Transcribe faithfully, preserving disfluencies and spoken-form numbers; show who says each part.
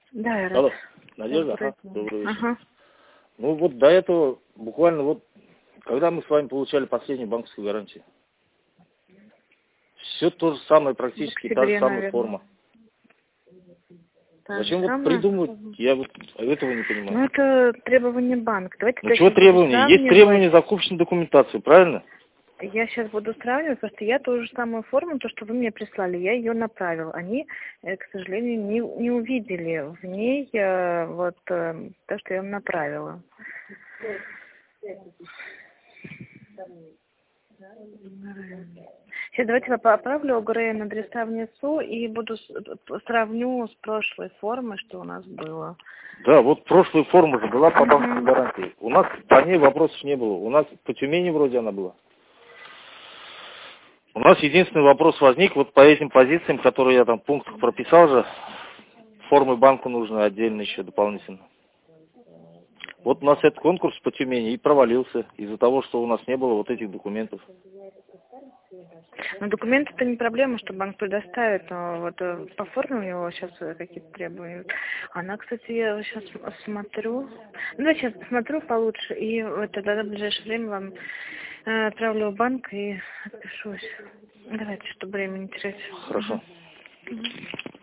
Speaker 1: Да, я рад.
Speaker 2: Алло, Надежда?
Speaker 1: Добрый
Speaker 2: Ага,
Speaker 1: день.
Speaker 2: добрый вечер.
Speaker 1: Ага.
Speaker 2: Ну вот до этого, буквально вот, когда мы с вами получали последнюю банковскую гарантию, все то же самое, практически
Speaker 1: В
Speaker 2: та же
Speaker 1: октябре,
Speaker 2: самая
Speaker 1: наверное.
Speaker 2: форма.
Speaker 1: Та
Speaker 2: Зачем
Speaker 1: же
Speaker 2: вот
Speaker 1: самая?
Speaker 2: придумывать? Я вот этого не понимаю.
Speaker 1: Ну, это требование банка. Давайте
Speaker 2: Ну
Speaker 1: я
Speaker 2: чего
Speaker 1: сейчас буду
Speaker 2: требования? Есть
Speaker 1: сравнивать.
Speaker 2: требования закупочной документации, правильно?
Speaker 1: Я сейчас буду сравнивать, потому что я ту же самую форму, то, что вы мне прислали, я ее направила. Они, э, к сожалению, не, не увидели в ней э, вот э, то, что я им направила. Сейчас давайте я поправлю ОГРН адреса внесу и буду с- сравню с прошлой формой, что у нас было.
Speaker 2: Да, вот прошлая форма же была по банковской
Speaker 1: Мгм.
Speaker 2: гарантии. У нас по ней вопросов не было. У нас по Тюмени вроде она была. У нас единственный вопрос возник вот по этим позициям, которые я там в пунктах прописал же. Формы банку нужно отдельно еще дополнительно. Вот у нас этот конкурс по Тюмени и провалился из-за того, что у нас не было вот этих документов.
Speaker 1: Ну, документы это не проблема, что банк предоставит, но вот э, по форме у него сейчас какие-то требования. Она, кстати, я сейчас смотрю. Ну, я сейчас посмотрю получше и вот тогда в ближайшее время вам э, отправлю в банк и отпишусь. Давайте, чтобы время не терять.
Speaker 2: Хорошо.
Speaker 1: Мгм.